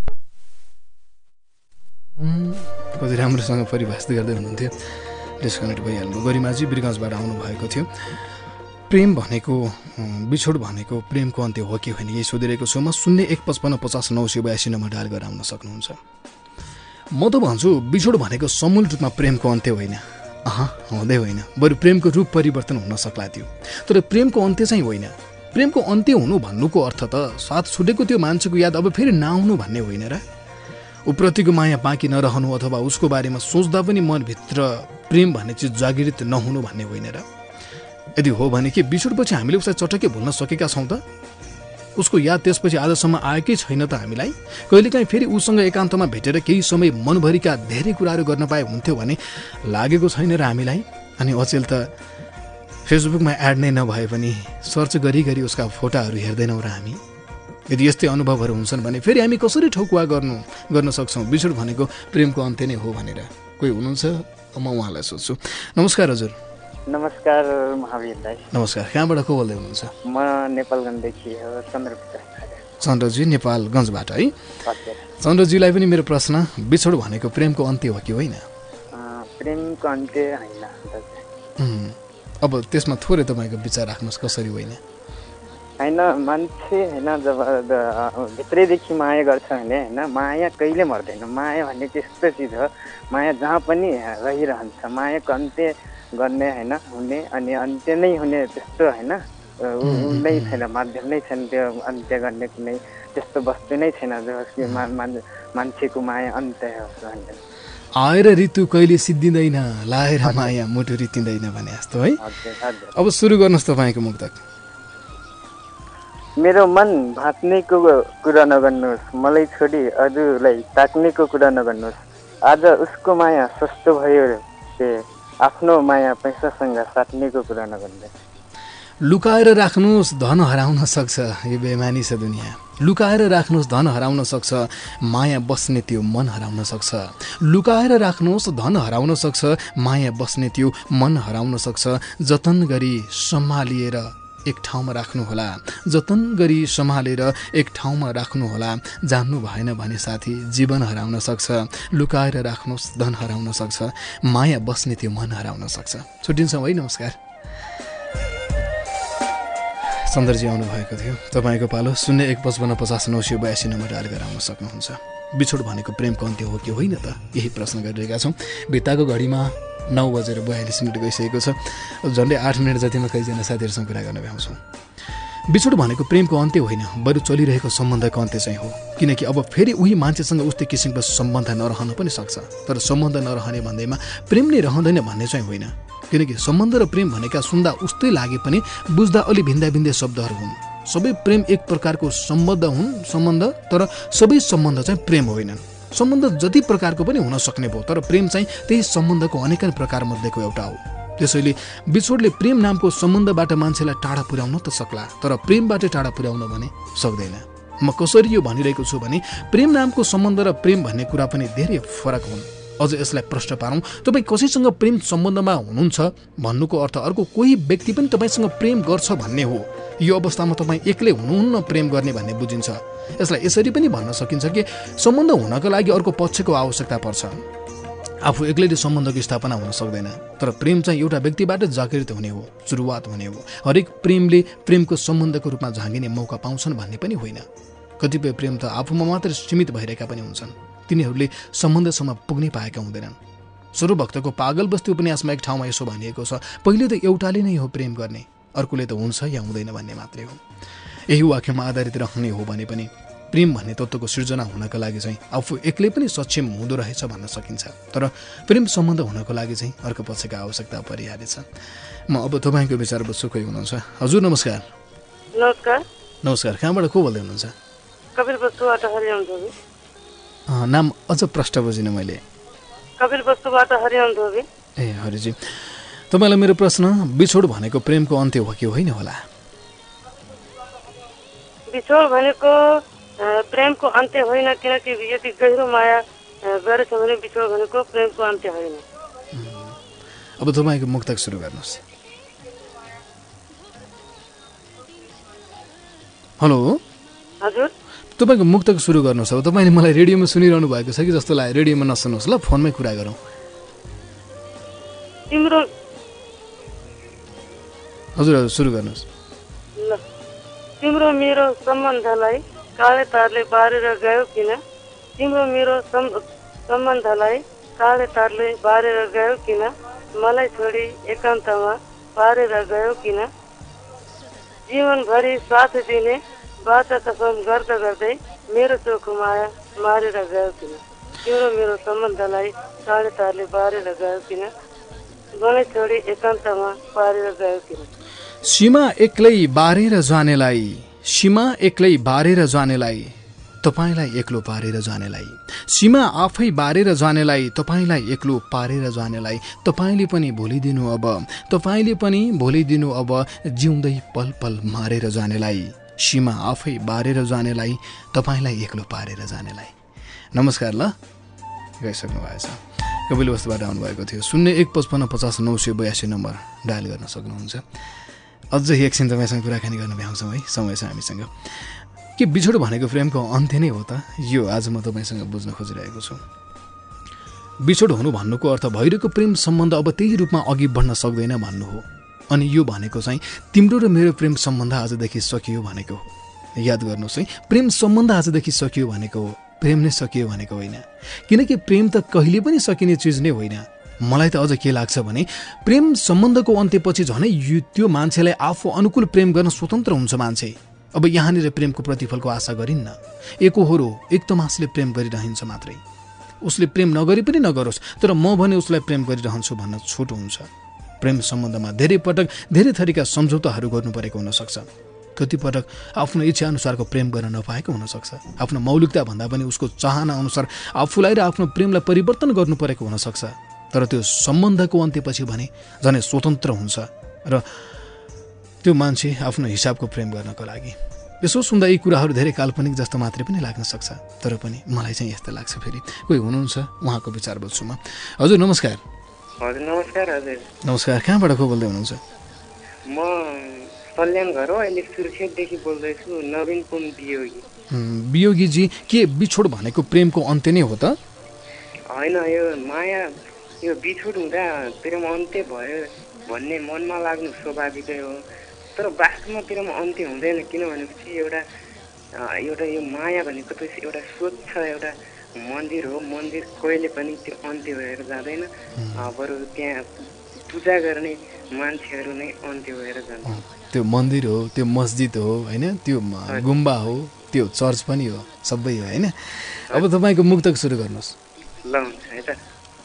कति राम्रोसँग परिभाषित गर्दै हुनुहुन्थ्यो। डिस्कनेक्ट भइहाल्नु। गरिमाजी बिरगन्जबाट आउनुभएको थियो। प्रेम भनेको बिछोड भनेको प्रेमको अन्त्य हो कि होइन यही सोधिरहेको छु म। शून्य एक पचपन्न पचास नौ सय बयासी नम्बर डायल गरेर आउन सक्नुहुन्छ। म त भन्छु बिछोड भनेको समूल रूपमा प्रेमको अन्त्य होइन। अह हुँदै होइन, बरु प्रेमको रूप परिवर्तन हुन सक्ला थियो। तर प्रेमको अन्त्य चाहिँ होइन। प्रेमको अन्त्य हुनु भन्नुको अर्थ त साथ छुटेको त्यो मान्छेको याद अब फेरि नआउनु भन्ने होइन र। उप्रतिको माया बाँकी नरहनु अथवा उसको बारेमा सोच्दा पनि मनभित्र प्रेम भन्ने चिज जागृत नहुनु भन्ने होइन र। यदि हो भने के बिछोडपछि हामीले उसलाई चटक्कै भुल्न सकेका छौँ त? उसको याद त्यसपछि आजसम्म आएकै छैन त हामीलाई? कहिलेकाहीँ फेरि उसँग एकान्तमा भेटेर केही समय मनभरिका धेरै कुराहरू गर्न पाए हुन्थ्यो भने लागेको छैन र हामीलाई? अनि अचेल त फेसबुकमा एड नै नभए पनि सर्च गरिगरी उसका फोटाहरू हेर्दैनौँ र हामी? यदि यस्तै अनुभवहरू हुन्छन् भने फेरि हामी कसरी ठोकुवा गर्नु गर्न सक्छौँ बिछोड भनेको प्रेमको अन्त्य नै हो भनेर? कोही हुनुहुन्छ? म उहाँलाई सोध्छु। नमस्कार हजुर। नमस्कार महावीर दाइ। नमस्कार। कहाँबाट को बोल्दै हुनुहुन्छ? म नेपालगञ्जदेखि हो, चन्द्रप्रकाश। चन्द्रजी नेपालगञ्जबाट है। चन्द्रजीलाई पनि मेरो प्रश्न, बिछोड भनेको प्रेमको अन्त्य हो कि होइन? प्रेमको अन्त्य होइन। अब त्यसमा थोरै तपाईँको विचार राख्नुहोस्, कसरी होइन? होइन, मान्छे होइन जब भित्रैदेखि माया गर्छ भने होइन माया कहिले मर्दैन। माया भन्ने त्यस्तो चिज हो, माया जहाँ पनि रहिरहन्छ। मायाको अन्त्य गर्ने होइन हुने अनि अन्त्य नै हुने त्यस्तो होइन नै छैन, माध्यम नै छैन त्यो अन्त्य गर्ने कुनै त्यस्तो वस्तु नै छैन जसले मान्छेको माया अन्त्य होस् भन्ने। आएर ऋतु कहिले सिद्धिँदैन, लाएर माया मुटु रितिँदैन भने जस्तो है। अब सुरु गर्नुहोस् तपाईँको मुक्तक। मेरो मन भाँच्नेको कुरा नगर्नुहोस्, मलाई छोडी अरूलाई ताक्नेको कुरा नगर्नुहोस्। आज उसको माया सस्तो भयो रे, आफ्नो माया पैसासँग साट्नेको कुरा नगर्नुहोस्। लुकाएर राख्नुहोस् धन हराउन सक्छ यो बेमानी छ दुनियाँ। लुकाएर राख्नुहोस् धन हराउन सक्छ, माया बस्ने त्यो मन हराउन सक्छ। लुकाएर राख्नुहोस् धन हराउन सक्छ, माया बस्ने त्यो मन हराउन सक्छ। जतन गरी सम्हालिएर एक ठाउँमा राख्नुहोला, जतन गरी सम्हालेर एक ठाउँमा राख्नुहोला। जान्नु भएन भने साथी जीवन हराउन सक्छ। लुकाएर राख्नुहोस् धन हराउन सक्छ, माया बस्ने त्यो मन हराउन सक्छ। छुट्टिन्छौँ है, नमस्कार। चन्द्रजी आउनुभएको थियो। तपाईँको पालो शून्य एक पचपन्न पचास नौ सय बयासी नम्बर डायल गरेर आउन सक्नुहुन्छ। बिछोड भनेको प्रेमको अन्त्य हो कि होइन त, यही प्रश्न गरिरहेका छौँ। भित्ताको घडीमा नौ बजेर बयालिस मिनट गइसकेको छ। झन्डै आठ मिनट जतिमा कतिजना साथीहरूसँग कुरा गर्न भ्याउँछौँ। बिछोड भनेको प्रेमको अन्त्य होइन, बरु चलिरहेको सम्बन्धको अन्त्य चाहिँ हो। किनकि अब फेरि उही मान्छेसँग उस्तै किसिमको सम्बन्ध नरहन पनि सक्छ, तर सम्बन्ध नरहने भन्दैमा प्रेम नै रहँदैन भन्ने चाहिँ होइन। किनकि सम्बन्ध र प्रेम भनेका सुन्दा उस्तै लागे पनि बुझ्दा अलि भिन्दा भिन्दै शब्दहरू हुन्। सबै प्रेम एक प्रकारको सम्बन्ध हुन् सम्बन्ध तर सबै सम्बन्ध चाहिँ प्रेम होइनन्। सम्बन्ध जति प्रकारको पनि हुन सक्ने भयो, तर प्रेम चाहिँ त्यही सम्बन्धको अनेकन प्रकार मध्येको एउटा हो। त्यसैले बिछोडले प्रेम नामको सम्बन्धबाट मान्छेलाई टाढा पुर्याउन त सक्ला, तर प्रेमबाट टाढा पुर्याउन भने सक्दैन। म कसरी यो भनिरहेको छु भने प्रेम नामको सम्बन्ध र प्रेम भन्ने कुरा पनि धेरै फरक हुन्। अझ यसलाई प्रश्न पारौँ, तपाईँ कसैसँग प्रेम सम्बन्धमा हुनुहुन्छ भन्नुको अर्थ अर्को कोही व्यक्ति पनि तपाईँसँग प्रेम गर्छ भन्ने हो। यो अवस्थामा तपाईँ एक्लै हुनुहुन्न प्रेम गर्ने भन्ने बुझिन्छ। यसलाई यसरी पनि भन्न सकिन्छ कि सम्बन्ध हुनको लागि अर्को पक्षको आवश्यकता पर्छ। आफू एक्लैले सम्बन्धको स्थापना हुन सक्दैन, तर प्रेम चाहिँ एउटा व्यक्तिबाट जागृत हुने हो, सुरुवात हुने हो। हरेक प्रेमले प्रेमको सम्बन्धको रूपमा झाँगिने मौका पाउँछन् भन्ने पनि होइन। कतिपय प्रेम त आफूमा मात्र सीमित भइरहेका पनि हुन्छन्, तिनीहरूले सम्बन्धसम्म पुग्नै पाएका हुँदैनन्। स्वरूभक्तको पागल बस्ती उपन्यासमा एक ठाउँमा यसो भनिएको छ, पहिले त एउटाले नै हो प्रेम गर्ने, अर्कोले त हुन्छ या हुँदैन भन्ने मात्रै हो। यही वाक्यमा आधारित रहने हो भने पनि प्रेम भन्ने तत्त्वको सृजना हुनका लागि चाहिँ आफू एक्लै पनि सक्षम हुँदो रहेछ भन्न सकिन्छ, तर प्रेम सम्बन्ध हुनको लागि चाहिँ अर्को पक्षको आवश्यकता परिहार्य छ। म अब तपाईँको विचार बुझ्छु। कोही हुनुहुन्छ? हजुर नमस्कार। नमस्कार। नमस्कार, कहाँबाट को बोल्दै हुनुहुन्छ? कपिल बस्तुबाट हरिओम धोबी। नाम अझ प्रष्ट बुझिनँ मैले। कपिल बस्तुबाट हरिओम धोबी। ए हरिजी, तपाईँलाई मेरो प्रश्न, बिछोड भनेको प्रेमको अन्त्य हो कि होइन होला? बिछोड भनेको प्रेमको अन्त्य होइन, किनकि यति गहिरो माया गरेछ भने बिछोड भनेको प्रेमको अन्त्य होइन। अब तपाईँको मुक्तक सुरु गर्नुहोस्। हेलो हजुर, तपाईँको मुक्तक सुरु गर्नुहोस्। अब तपाईँले मलाई रेडियोमा सुनिरहनु भएको छ कि जस्तो लाग्यो, रेडियोमा नसुन्नुहोस् ल, फोनमै कुरा गरौँ। तिम्रो हजुर हजुर सुरु गर्नुहोस्। ल, तिम्रो मेरो सम्बन्धलाई काले तारले बारेर गयो किन? तिम्रो मेरो सम्बन्धलाई काले तारले बारेर गयो किन? मलाई छोडी एकान्तमा पारेर गयो किन? जीवनभरि साथ दिने बाचा कसम गर्दा गर्दै मेरो चोखो माया मारेर गयो किन? तिम्रो मेरो सम्बन्धलाई काले तारले बारेर गयो किन? मलाई छोडी एकान्तमा पारेर गयो किन? सीमा एक्लै बारेर जानेलाई, सीमा एक्लै बारेर जानेलाई, तपाईँलाई एक्लो पारेर जानेलाई, सीमा आफै बारेर जानेलाई, तपाईँलाई एक्लो पारेर जानेलाई, तपाईँले पनि भुलिदिनु अब, तपाईँले पनि भुलिदिनु अब, जिउँदै पल पल मारेर जानेलाई, सीमा आफै बारेर जानेलाई, तपाईँलाई एक्लो पारेर जानेलाई। नमस्कार ल, गइसक्नु भएछ। कपिल वस्तुबाट आउनुभएको थियो। शून्य एक पचपन्न पचास नौ सय बयासी नम्बर डायल गर्न सक्नुहुन्छ। अझै एकछिन तपाईँसँग कुराकानी गर्न भ्याउँछौँ है, समय छ हामीसँग। के बिछोड भनेको प्रेमको अन्त्य नै हो त? यो आज म तपाईँसँग बुझ्न खोजिरहेको छु। बिछोड हुनु भन्नुको अर्थ भइरहेको प्रेम सम्बन्ध अब त्यही रूपमा अघि बढ्न सक्दैन भन्नु हो। अनि यो भनेको चाहिँ तिम्रो र मेरो प्रेम सम्बन्ध आजदेखि सकियो भनेको हो। याद गर्नुहोस् है, प्रेम सम्बन्ध आजदेखि सकियो भनेको हो, प्रेम नै सकियो भनेको होइन। किनकि प्रेम त कहिले पनि सकिने चिज नै होइन। मलाई त अझ के लाग्छ भने प्रेम सम्बन्धको अन्त्यपछि झनै त्यो मान्छेलाई आफू अनुकूल प्रेम गर्न स्वतन्त्र हुन्छ मान्छे। अब यहाँनिर प्रेमको प्रतिफलको आशा गरिन्न। एकहोरो एक तमासले प्रेम गरिरहन्छ मात्रै। उसले प्रेम नगरी पनि नगरोस्, तर म भने उसलाई प्रेम गरिरहन्छु भन्न छोटो हुन्छ। प्रेम सम्बन्धमा धेरै पटक धेरै थरीका सम्झौताहरू गर्नु परेको हुनसक्छ। कतिपटक आफ्नो इच्छा अनुसारको प्रेम गर्न नपाएको हुनसक्छ। आफ्नो मौलिकता भन्दा पनि उसको चाहना अनुसार आफूलाई र आफ्नो प्रेमलाई परिवर्तन गर्नु परेको हुनसक्छ। तर त्यो सम्बन्धको अन्त्यपछि भने झनै स्वतन्त्र हुन्छ र त्यो मान्छे आफ्नो हिसाबको प्रेम गर्नको लागि। यसो सुन्दा यी कुराहरू धेरै काल्पनिक जस्तो मात्रै पनि लाग्न सक्छ, तर पनि मलाई चाहिँ यस्तो लाग्छ। फेरि कोही हुनुहुन्छ, उहाँको विचार बुझ्छु म। हजुर नमस्कार। हजुर नमस्कार। हजुर नमस्कार, कहाँबाट को बोल्दै हुनुहुन्छ? म कल्याण घर हो, अहिले सुर्खेतदेखि बोल्दैछु, नवीन कुम वियोगी। वियोगीजी, के बिछोड भनेको प्रेमको अन्त्य नै हो त? होइन, यो माया यो बिछोड हुँदा प्रेम अन्त्य भयो भन्ने मनमा लाग्नु स्वाभाविकै हो। तर वास्तवमातिरमा अन्त्य हुँदैन किन भनेपछि एउटा एउटा यो माया भनेको त एउटा स्वच्छ एउटा मन्दिर हो मन्दिर कहिले पनि त्यो अन्त्य भएर जाँदैन बरु त्यहाँ पूजा गर्ने मान्छेहरू नै अन्त्य भएर जान्छ त्यो मन्दिर हो त्यो मस्जिद हो होइन त्यो गुम्बा हो त्यो चर्च पनि हो सबै हो होइन अब तपाईँको मुक्तक सुरु गर्नुहोस् ल हुन्छ है त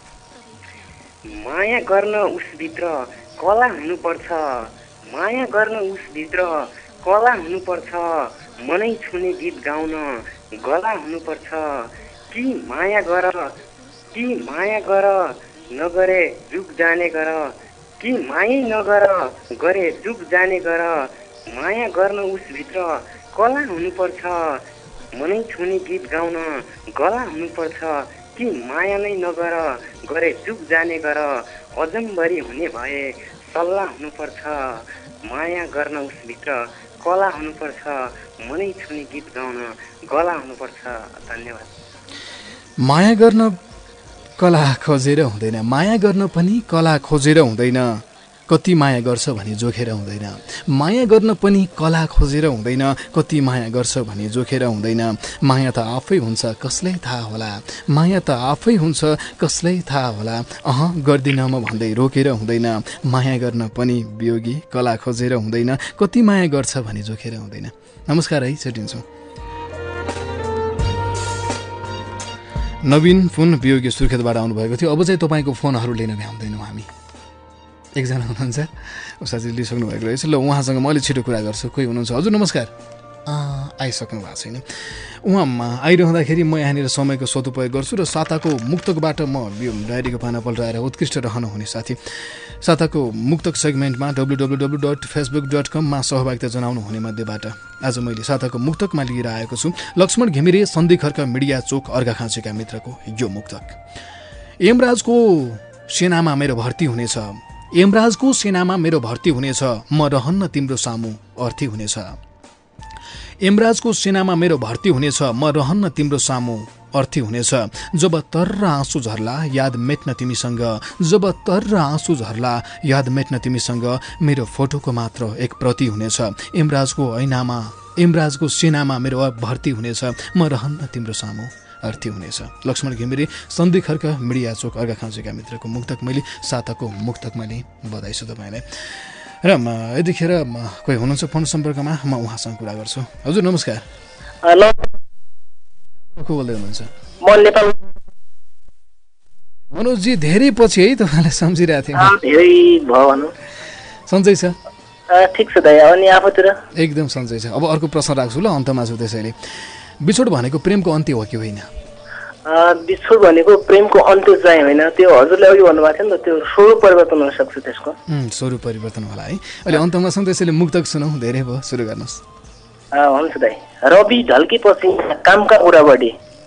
माया गर्न उसभित्र कला हुनुपर्छ माया गर्न उसभित्र कला हुनुपर्छ मनै छुने गीत गाउन गला हुनुपर्छ कि माया गर कि माया गर नगरे जुग जाने गर कि मायै नगर गरे जुग जाने गर माया गर्न उसभित्र कला हुनुपर्छ मनै छुने गीत गाउन गला हुनुपर्छ कि माया नै नगर गरे जुग जाने गर अजम्बरी हुने भए सल्लाह हुनुपर्छ माया गर्न उसभित्र कला हुनुपर्छ मनै छुने गीत गाउन गला हुनुपर्छ धन्यवाद माया गर्न कला खोजेर हुँदैन माया गर्न पनि कला खोजेर हुँदैन कति माया गर्छ भने जोखेर हुँदैन माया गर्न पनि कला खोजेर हुँदैन कति माया गर्छ भने जोखेर हुँदैन माया त आफै हुन्छ कसलाई थाहा होला माया त आफै हुन्छ कसलाई थाहा होला अह गर्दिन म भन्दै रोकेर हुँदैन माया गर्न पनि वियोगी कला खोजेर हुँदैन कति माया गर्छ भने जोखेर हुँदैन नमस्कार है छुट्टिन्छौँ नवीन फोन वियोगी सुर्खेतबाट आउनुभएको थियो अब चाहिँ तपाईँको फोनहरू लिन भ्याउँदैनौँ हामी एकजना हुनुहुन्छ उसाजी लिइसक्नु भएको रहेछ ल उहाँसँग म अलिक छिटो कुरा गर्छु कोही हुनुहुन्छ हजुर नमस्कार आइसक्नु भएको छैन उहाँ आइरहँदाखेरि म यहाँनिर समयको सदुपयोग गर्छु र साताको मुक्तकबाट म यो डायरीको पाना पल्टाएर उत्कृष्ट रहनुहुने साथी साताको मुक्तक सेगमेन्टमा W W W dot Facebook dot कममा सहभागिता जनाउनु हुने मध्येबाट आज मैले साताको मुक्तकमा लिएर आएको छु लक्ष्मण घिमिरे सन्धि खर्क मिडिया चोक अर्घाखाँचीका मित्रको यो मुक्तक यमराजको सेनामा मेरो भर्ती हुनेछ यमराजको सेनामा मेरो भर्ती हुनेछ म रहन्न तिम्रो सामु अर्थी हुनेछ यमराजको सेनामा मेरो भर्ती हुनेछ म रहन्न तिम्रो सामु अर्थी हुनेछ जब तर्र आँसु झर्ला याद मेट्न तिमीसँग जब तर्र आँसु झर्ला याद मेट्न तिमीसँग मेरो फोटोको मात्र एक प्रति हुनेछ यमराजको ऐनामा यमराजको सेनामा मेरो भर्ती हुनेछ म रहन्न तिम्रो सामु अर्थी हुनेछ लक्ष्मण घिमिरे सन्धि खर्क मिडिया चोक अर्घाखाँचीका मित्रको मुक्तक मैले साताको मुक्तक मैले बधाई छु तपाईँलाई र यतिखेर कोही हुनुहुन्छ फोन सम्पर्कमा म उहाँसँग कुरा गर्छु हजुर नमस्कार को बोल्दै हुनुहुन्छ मनोजजी धेरै पछि है तपाईँलाई सम्झिरहेको थिएँ सन्चै छ ठिक छ दाइ अनि आफूतिर एकदम सन्चै छ अब अर्को प्रश्न राख्छु ल अन्तमा छु त्यसैले बिछोड भनेको प्रेमको अन्त्य हो कि होइन बिछोड भनेको प्रेमको अन्त्य चाहिँ होइन त्यो हजुरले अघि भन्नुभएको थियो नि त त्यो स्वरूप परिवर्तन हुन सक्छ त्यसको स्वरूप परिवर्तन होला है अहिले अन्तमा छौँ त्यसैले मुक्तक सुनौ धेरै भयो सुरु गर्नुहोस् हुन्छ दाइ रवि ढल्केपछि कामका कुरा बढी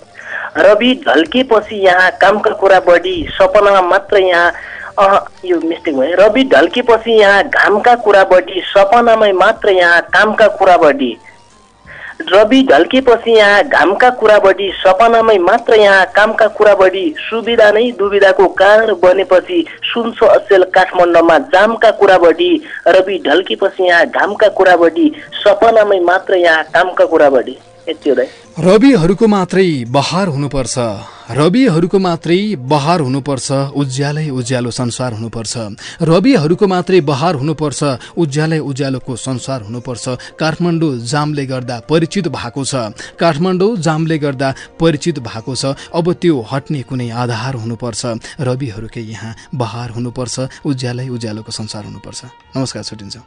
रवि ढल्केपछि यहाँ कामका कुरा बढी सपनामा मात्र यहाँ अह यो मिस्टेक भयो रवि ढल्केपछि यहाँ घामका कुरा बढी सपनामै मात्र यहाँ कामका कुरा बढी रवि ढल्केपछि यहाँ घामका कुरा बढी सपनामै मात्र यहाँ कामका कुरा बढी सुविधा नै दुविधाको कारण बनेपछि सुन्छ अचेल काठमाडौँमा जामका कुरा बढी रवि ढल्केपछि यहाँ घामका कुरा बढी सपनामै मात्र यहाँ कामका कुरा बढी यति हो दाइ रविहरूको मात्रै बहार हुनुपर्छ रविहरूको मात्रै बहार हुनुपर्छ उज्यालै उज्यालो संसार हुनुपर्छ रविहरूको मात्रै बहार हुनुपर्छ उज्यालै उज्यालोको संसार हुनुपर्छ काठमाडौँ जामले गर्दा परिचित भएको छ काठमाडौँ जामले गर्दा परिचित भएको छ अब त्यो हट्ने कुनै आधार हुनुपर्छ रविहरूकै यहाँ बहार हुनुपर्छ उज्यालै उज्यालोको संसार हुनुपर्छ नमस्कार छुट्टिन्छ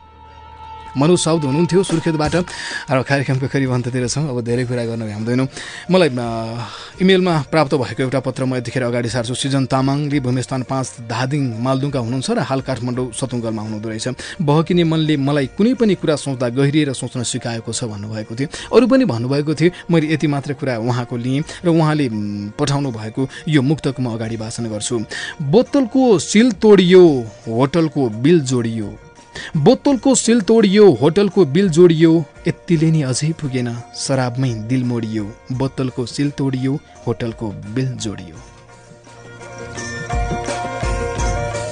मनोज साउद हुनुहुन्थ्यो सुर्खेतबाट र कार्यक्रमको करिब अन्ततिर छौँ अब धेरै कुरा गर्न भ्याउँदैनौँ मलाई इमेलमा प्राप्त भएको एउटा पत्र म यतिखेर अगाडि सार्छु सिजन तामाङले भूमिस्थान पाँच धादिङ मालदुङका हुनुहुन्छ र हाल काठमाडौँ सतुङ्गरमा हुनुहुँदो रहेछ बहकिने मनले मलाई कुनै पनि कुरा सोच्दा गहिरिएर सोच्न सिकाएको छ भन्नुभएको थियो अरू पनि भन्नुभएको थियो मैले यति मात्र कुरा उहाँको लिएँ र उहाँले पठाउनु भएको यो मुक्तक म अगाडि वाचन गर्छु बोतलको सिल तोडियो होटलको बिल जोडियो बोतलको सिल तोडियो होटलको बिल जोडियो यतिले नि अझै पुगेन शराबमै दिल मोडियो बोतलको सिल तोडियो होटलको बिल जोडियो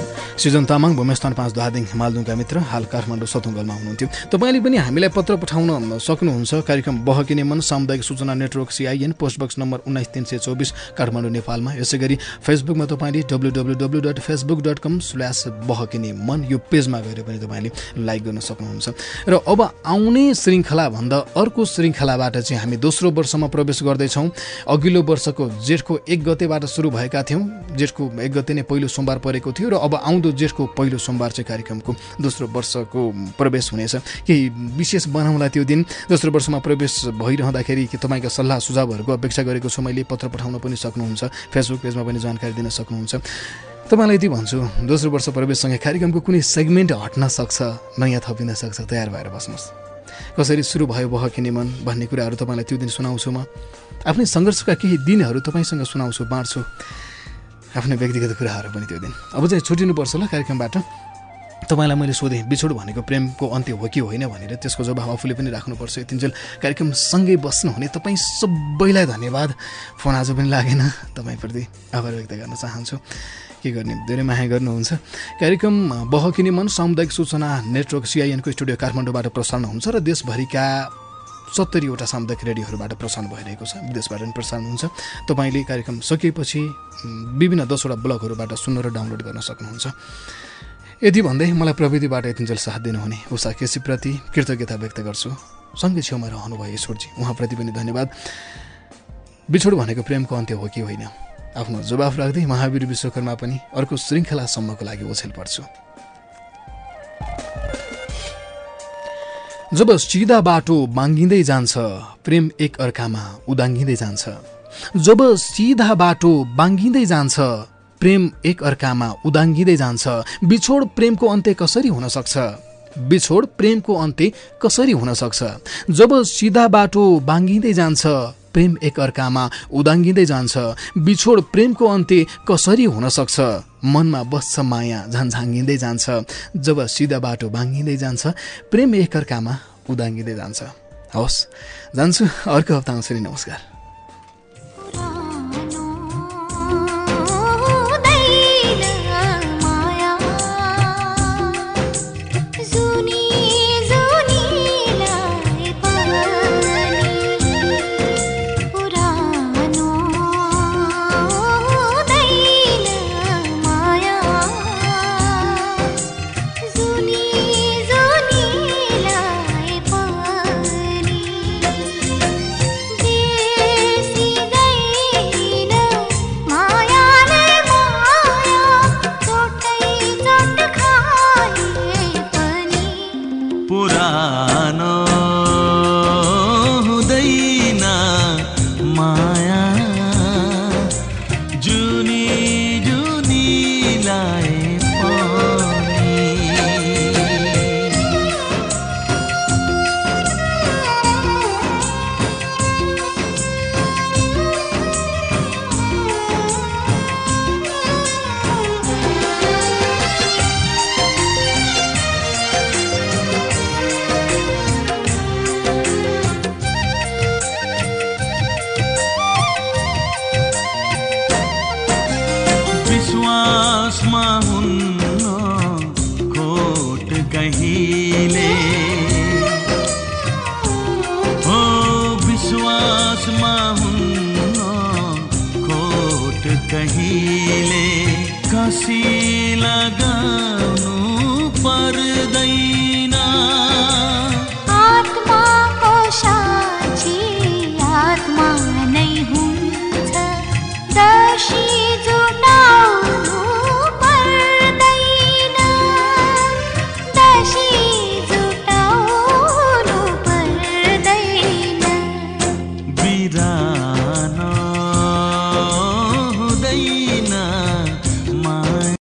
सिजन तामाङ भूमेस्थान पाँच धादिङ मालदुङका मित्र हाल काठमाडौँ सतुङ्गलमा हुनुहुन्थ्यो। तपाईँले पनि हामीलाई पत्र पठाउन सक्नुहुन्छ। कार्यक्रम बहकिने मन सामुदायिक सूचना network CIN post box number उन्नाइस तिन सय चौबिस काठमाडौँ नेपालमा। यसै गरी फेसबुकमा तपाईँले W W W dot Facebook dot com slash बहकिने मन यो पेजमा गएर पनि तपाईँले लाइक गर्न सक्नुहुन्छ। र अब आउने श्रृङ्खलाभन्दा अर्को श्रृङ्खलाबाट चाहिँ हामी दोस्रो वर्षमा प्रवेश गर्दैछौँ। अघिल्लो वर्षको जेठको एक गतेबाट सुरु भएका थियौँ। जेठको एक गते नै पहिलो सोमबार परेको थियो र अब आउँदो जेठको पहिलो सोमबार चाहिँ कार्यक्रमको दोस्रो वर्षको प्रवेश हुनेछ। केही विशेष बनाउँला त्यो दिन। दोस्रो वर्षमा प्रवेश भइरहँदाखेरि कि तपाईँका सल्लाह सुझावहरूको अपेक्षा गरेको छु मैले। पत्र पठाउन पनि सक्नुहुन्छ। फेसबुक पेजमा पनि जानकारी दिन सक्नुहुन्छ। तपाईँलाई यति भन्छु, दोस्रो वर्ष प्रवेशसँगै कार्यक्रमको कुनै सेगमेन्ट हट्न सक्छ, नयाँ थपिन सक्छ। तयार भएर बस्नुहोस्। कसरी सुरु भयो बहकिने मन भन्ने कुराहरू तपाईँलाई त्यो दिन सुनाउँछु। म आफ्नै सङ्घर्षका केही दिनहरू तपाईँसँग सुनाउँछु, बाँड्छु, आफ्नो व्यक्तिगत कुराहरू पनि त्यो दिन। अब चाहिँ छुट्टिनुपर्छ ल कार्यक्रमबाट। तपाईँलाई मैले सोधेँ बिछोड भनेको प्रेमको अन्त्य हो कि होइन भनेर। त्यसको जवाब आफूले पनि राख्नुपर्छ। यतिन्जेल कार्यक्रमसँगै बस्नुहुने तपाईँ सबैलाई धन्यवाद। फोन आज पनि लागेन, तपाईँप्रति आभार व्यक्त गर्न चाहन्छु। के गर्ने, धेरै माया गर्नुहुन्छ। कार्यक्रम बहकिने मन सामुदायिक सूचना नेटवर्क सिआइएनको स्टुडियो काठमाडौँबाट प्रसारण हुन्छ र देशभरिका सत्तरीवटा सामुदायिक रेडियोहरूबाट प्रसारण भइरहेको छ। विदेशबाट पनि प्रसारण हुन्छ। तपाईँले कार्यक्रम सकिएपछि विभिन्न दसवटा ब्लगहरूबाट सुन्न र डाउनलोड गर्न सक्नुहुन्छ। यति भन्दै मलाई प्रविधिबाट यतिन्जेल साथ दिनुहुने उषा केसीप्रति कृतज्ञता व्यक्त गर्छु। सँगै छेउमा रहनुभयो ईश्वरजी, उहाँप्रति पनि धन्यवाद। बिछोड भनेको प्रेमको अन्त्य हो कि होइन, आफ्नो जवाफ राख्दै महावीर विश्वकर्मा पनि अर्को श्रृङ्खलासम्मको लागि ओछेल पर्छु। जब सिधा बाटो बाङ्गिँदै जान्छ प्रेम एक अर्कामा उदाङ्गिँदै जान्छ। जब सिधा बाटो बाङ्गिँदै जान्छ प्रेम एक अर्कामा उदाङ्गिँदै जान्छ। बिछोड प्रेमको अन्त्य कसरी हुन सक्छ? बिछोड प्रेमको अन्त्य कसरी हुन सक्छ? जब सिधा बाटो बाङ्गिँदै जान्छ प्रेम एक अर्कामा उदाङ्गिँदै जान्छ। बिछोड प्रेमको अन्त्य कसरी हुन सक्छ? मनमा बस्छ माया झन्झाङ्गिँदै जान्छ। जब सिधा बाटो बाङ्गिँदै जान्छ प्रेम एक अर्कामा उदाङ्गिँदै जान्छ। हवस्, जान्छु। अर्को हप्ता आउँछु नि। नमस्कार। कहिले कसी लगाउनु पर्छ